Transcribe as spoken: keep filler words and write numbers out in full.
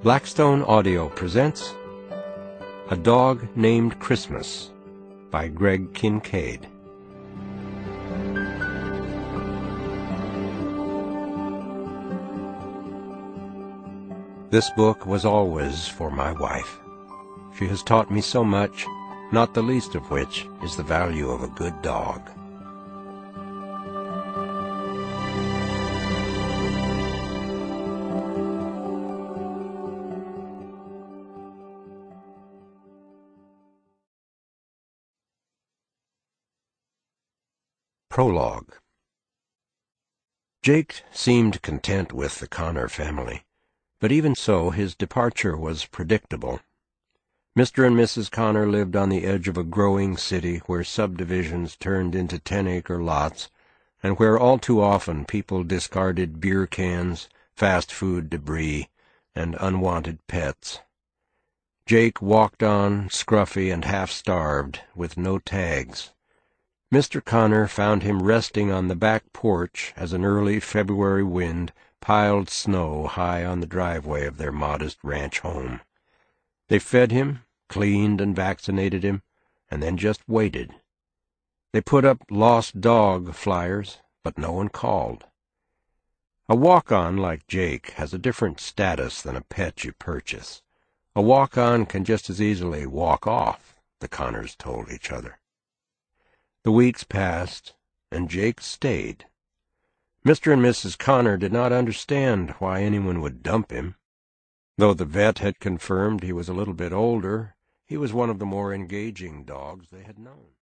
Blackstone Audio presents A Dog Named Christmas by Greg Kincaid. This book was always for my wife. She has taught me so much, not the least of which is the value of a good dog. Prologue. Jake seemed content with the Connor family, but even so his departure was predictable. Mister and Missus Connor lived on the edge of a growing city where subdivisions turned into ten-acre lots, and where all too often people discarded beer cans, fast food debris, and unwanted pets. Jake walked on, scruffy and half-starved, with no tags. Mister Connor found him resting on the back porch as an early February wind piled snow high on the driveway of their modest ranch home. They fed him, cleaned and vaccinated him, and then just waited. They put up lost dog flyers, but no one called. A walk-on like Jake has a different status than a pet you purchase. A walk-on can just as easily walk off, the Connors told each other. The weeks passed, and Jake stayed. Mister and Missus Connor did not understand why anyone would dump him. Though the vet had confirmed he was a little bit older, he was one of the more engaging dogs they had known.